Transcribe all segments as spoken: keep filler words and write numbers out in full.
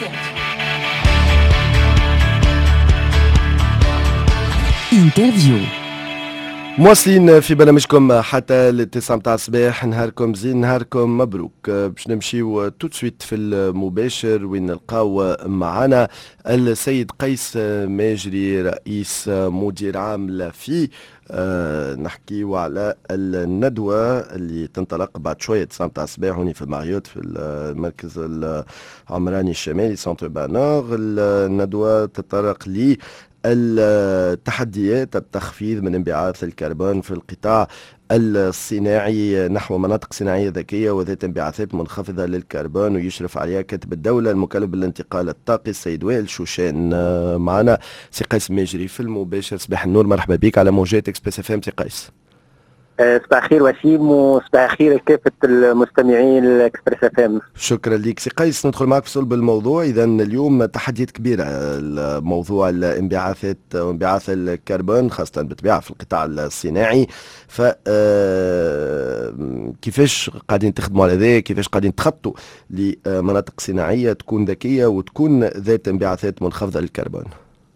انترفيو. مواصلين في برنامجكم حتى التسعة متاع الصباح. نهاركم زين، نهاركم مبروك. باش نمشيو تو سويت في المباشر وين نلقاو معنا السيد قيس ماجري رئيس مدير عام لافي. أه نحكيو على الندوة اللي تنطلق بعد شوية تسعة متاع الصباح هوني في ماريوت في المركز العمراني الشمالي سنتر بانور. الندوة تتطرق لي التحديات التخفيض من انبعاث الكربون في القطاع الصناعي نحو مناطق صناعية ذكية وذات انبعاثات منخفضة للكربون، ويشرف عليها كاتب الدولة المكلف بالانتقال الطاقي السيد وائل شوشان. معنا سي قيس ماجري في المباشر. صباح النور، مرحبا بك على موجات اكسبريس اف ام سي قيس. صباح الخير وسيم، وصباح الخير لكافة المستمعين الاكسبريس اف ام. شكرا لك سي قيس. ندخل معك في صلب الموضوع. اذا اليوم تحديات كبيرة موضوع الانبعاثات وانبعاث الكربون خاصة بالطبيعة في القطاع الصناعي. ف كيفاش قاعدين تخدموا على ذا؟ كيفاش قاعدين تخطوا لمناطق صناعية تكون ذكية وتكون ذات انبعاثات منخفضة للكربون؟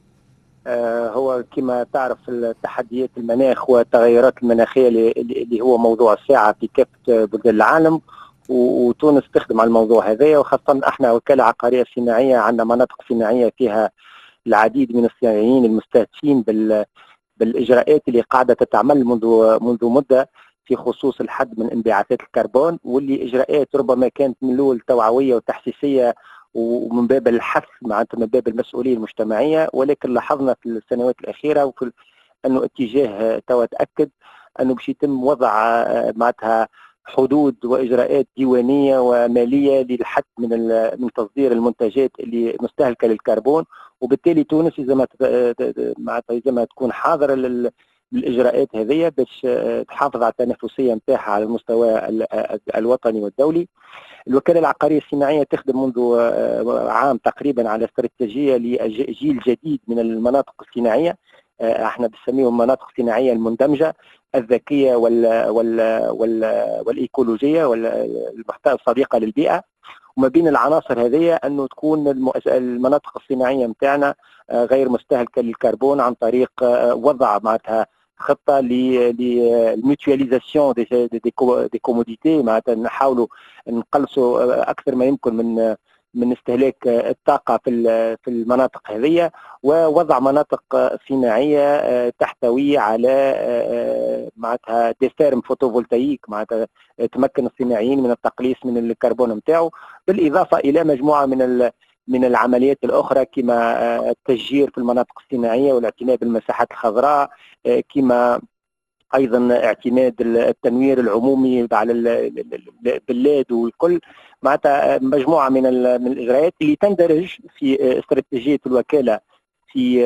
هو كما تعرف التحديات المناخ والتغيرات المناخية اللي هو موضوع الساعة في كافة بلدان العالم، وتونس تخدم على الموضوع هذا، وخاصة احنا وكالة عقارية صناعية عندنا مناطق صناعية فيها العديد من الصناعيين المستهدفين بال بالإجراءات اللي قاعدة تتعمل منذ منذ مدة في خصوص الحد من انبعاثات الكربون، واللي إجراءات ربما كانت من الأول توعوية وتحسيسية ومن باب الحث معناتها من باب المسؤولية المجتمعية، ولكن لاحظنا في السنوات الأخيرة وفي أنه اتجاه توا تأكد أنه باش يتم وضع معناتها حدود وإجراءات ديوانية ومالية للحد من من تصدير المنتجات اللي مستهلكة للكربون، وبالتالي تونس إذا ما معناتها إذا ما تكون حاضرة للإجراءات هذه باش تحافظ على التنافسية نتاعها على المستوى الوطني والدولي. الوكالة العقارية الصناعية تخدم منذ عام تقريبا على استراتيجية لجيل جديد من المناطق الصناعية، احنا بنسميهم مناطق صناعية المندمجة الذكية وال وال وال والإيكولوجية والمحتوى الصديقة للبيئة. وما بين العناصر هذه أنه تكون المناطق الصناعية متاعنا غير مستهلكة للكربون عن طريق وضع معناتها خطه للميوتواليزاسيون دي كوموديتي، معناتها نحاولوا نقلصوا اكثر ما يمكن من من استهلاك الطاقه في في المناطق هذه، ووضع مناطق صناعيه تحتوي على معناتها دي فيرم فوتوفولتايك، معناتها تمكن الصناعيين من التقليص من الكربون نتاعو، بالاضافه الى مجموعه من من العمليات الأخرى كما التشجير في المناطق الصناعية والاعتناء بالمساحات الخضراء، كما أيضا اعتماد التنوير العمومي على البلاد والكل، معناتها مجموعة من من الإجراءات اللي تندرج في استراتيجية الوكالة في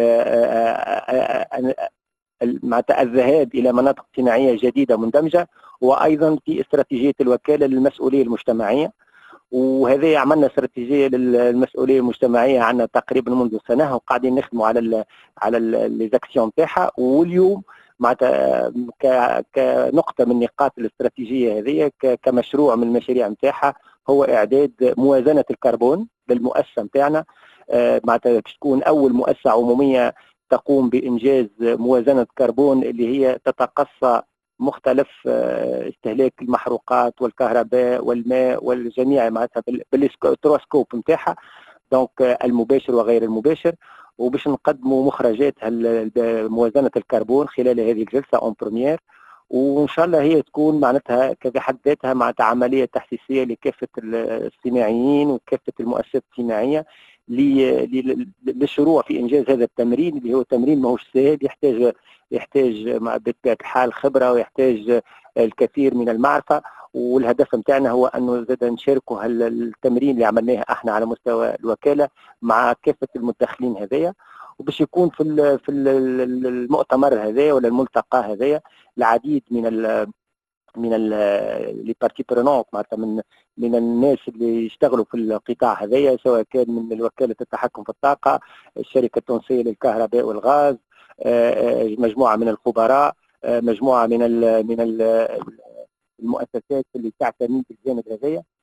معناتها الذهاب إلى مناطق صناعية جديدة مندمجة، وأيضا في استراتيجية الوكالة للمسؤولية المجتمعية. وهذه عملنا استراتيجيه للمسؤوليه المجتمعيه عندنا تقريبا منذ سنه، وقاعدين نخدموا على ال على ليزاكسيون تاعها. واليوم معناتها كنقطه من نقاط الاستراتيجيه هذه كمشروع من المشاريع نتاعها هو اعداد موازنه الكربون للمؤسسه نتاعنا، معناتها باش تكون اول مؤسسه عموميه تقوم بانجاز موازنه كربون اللي هي تتقصى مختلف استهلاك المحروقات والكهرباء والماء والجميع معناتها بالتروسكوب نتاعها، دونك المباشر وغير المباشر، وباش نقدموا مخرجات موازنه الكربون خلال هذه الجلسه اون بروميير، وان شاء الله هي تكون معناتها بحد ذاتها معناتها عمليه تحسيسيه لكافه الصناعيين وكافه المؤسسات الصناعيه للشروع في انجاز هذا التمرين اللي هو تمرين ماهوش سهل، يحتاج يحتاج بطبيعه الحال خبره ويحتاج الكثير من المعرفه. والهدف نتاعنا هو انه زاد نشاركوا التمرين اللي عملناه احنا على مستوى الوكاله مع كافه المتدخلين هذيا، وباش يكون في في المؤتمر هذا ولا الملتقى هذا العديد من ال من لي بارتي برونونت، معناتها من من الناس اللي يشتغلوا في القطاع هذايا، سواء كان من وكاله التحكم في الطاقه، الشركه التونسيه للكهرباء والغاز، مجموعه من الخبراء، مجموعه من ال من ال المؤسسات اللي تعتني بالجانب هذايا.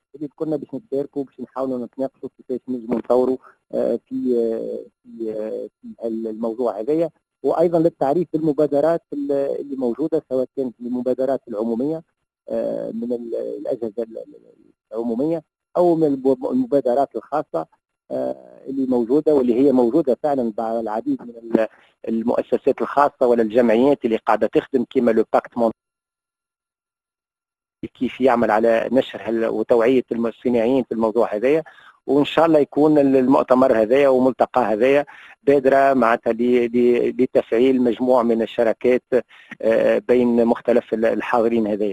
اللي كنا باش نتشاركوا باش نحاولوا نتناقشوا كيفاش نجموا نطوروا آه، في آه، في آه، في الموضوع هذايا، وايضا للتعريف بالمبادرات اللي موجوده، سواء كانت المبادرات العموميه آه، من الاجهزه العموميه او من المبادرات الخاصه آه، اللي موجوده، واللي هي موجوده فعلا مع العديد من المؤسسات الخاصه ولا الجمعيات اللي قاعده تخدم كما لو باكت مون، كيف يعمل على نشر وتوعيه الصناعيين في الموضوع هذايا. وان شاء الله يكون المؤتمر هذايا وملتقى هذايا بادره معناتها لتفعيل مجموعه من الشراكات آه، بين مختلف الحاضرين هذايا.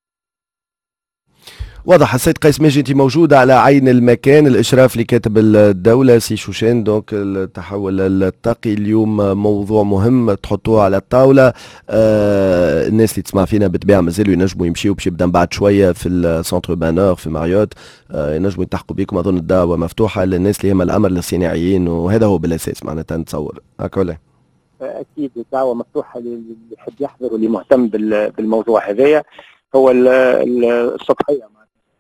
واضح. السيد قيس ماجي انت موجودة على عين المكان، الاشراف لكاتب الدولة سي شوشان. دونك التحول الطاقي اليوم موضوع مهم تحطوه على الطاولة. آه الناس اللي تسمع فينا بالطبيعة مازالوا ينجموا يمشيوا باش يبدا بعد شوية في السنتر بانور في ماريوت، آه ينجموا يلتحقوا بكم. اظن الدعوة مفتوحة للناس اللي هم الامر للصناعيين، وهذا هو بالاساس معناتها نتصور هكا ولا؟ اكيد الدعوة مفتوحة للي يحب يحضر واللي مهتم بالموضوع هذايا. هو السطحية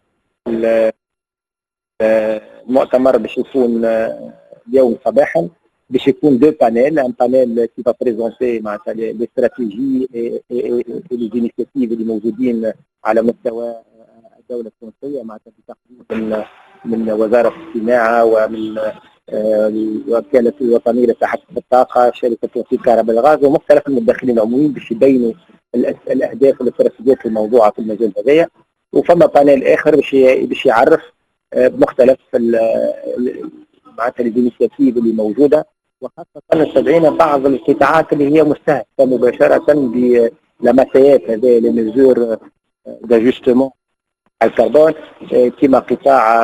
المؤتمر باش يكون اليوم صباحا، باش يكون دو بانيل، ان بانيل كي با بريزونتي معناتها لي استراتيجي اي لي زينيسياتيف اللي موجودين على مستوى الدوله التونسيه، معناتها بتقديم من من وزاره الصناعه ومن الوكاله الوطنيه للتحكم في الطاقه، شركه توفير كهرباء الغاز، ومختلف المتدخلين العموميين باش يبينوا الاهداف والاستراتيجيات الموضوعه في المجال هذايا. وفما بانيل اخر باش باش يعرف بمختلف معناتها الانيشيتيف اللي موجوده، وخاصه استدعينا بعض القطاعات اللي هي مستهدفه مباشره بلمسيات هذه لي ميزور داجستمون على الكربون، كما قطاع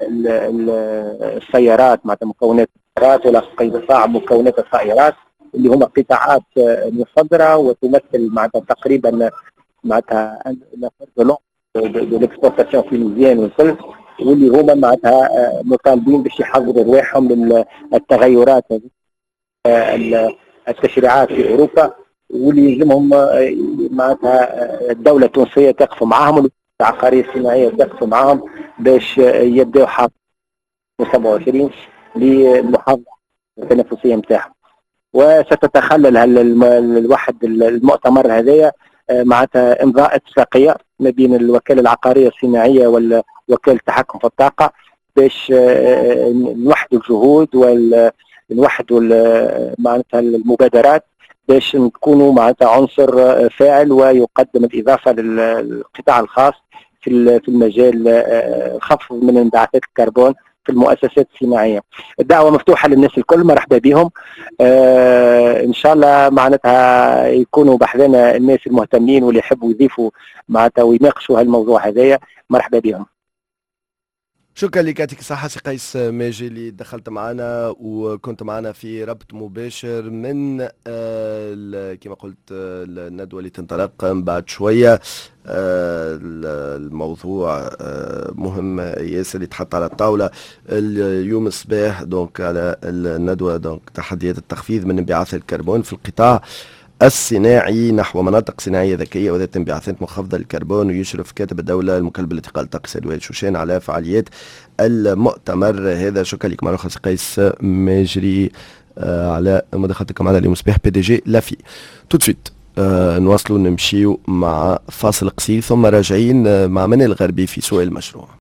السيارات معناتها مكونات السيارات، ولا قطاع مكونات الطائرات، اللي هما قطاعات مصدره وتمثل معناتها تقريبا معناتها دو ليكسبورتاسيون تونيزيان والكل، واللي هما معناتها مطالبين باش يحضروا رواحهم للتغيرات التشريعات في اوروبا، واللي يلزمهم معناتها الدوله التونسيه تقف معاهم، العقاريه الصناعيه تقف معاهم باش يبداو حاط سبعة وعشرين للمحافظه التنافسيه نتاعهم. وستتخلل الواحد المؤتمر هذايا معناتها امضاء اتفاقيه ما بين الوكاله العقاريه الصناعيه والوكاله التحكم في الطاقه، باش نوحدوا الجهود ونوحدوا معناتها المبادرات باش نكونوا معناتها عنصر فاعل ويقدم الاضافه للقطاع الخاص في في المجال خفض من انبعاثات الكربون في المؤسسات الصناعيه. الدعوه مفتوحه للناس الكل، مرحبا بهم. آه ان شاء الله معناتها يكونوا بحذنا الناس المهتمين واللي يحبوا يضيفوا معناتها ويناقشوا هالموضوع هذايا، مرحبا بهم. شكرا لك، يعطيك الصحة سي قيس ماجي اللي دخلت معنا وكنت معنا في ربط مباشر من آه كما قلت آه الندوة اللي تنطلق بعد شوية. آه الموضوع آه مهم ياسر اللي تحط على الطاولة اليوم الصباح، دونك على الندوة دونك تحديات التخفيض من انبعاث الكربون في القطاع الصناعي نحو مناطق صناعية ذكية وذات انبعاثات منخفضة للكربون. ويشرف كاتب الدولة المكلف بالانتقال الطاقي سيد وائل شوشان على فعاليات المؤتمر هذا. شكرا لك معنا خاص قيس ماجري آه على مداخلتكم معنا اليوم الصباح بي دي جي لافي. تو سويت آه نواصلوا نمشيو مع فاصل قصير ثم راجعين مع منى الغربي في سوق المشروع.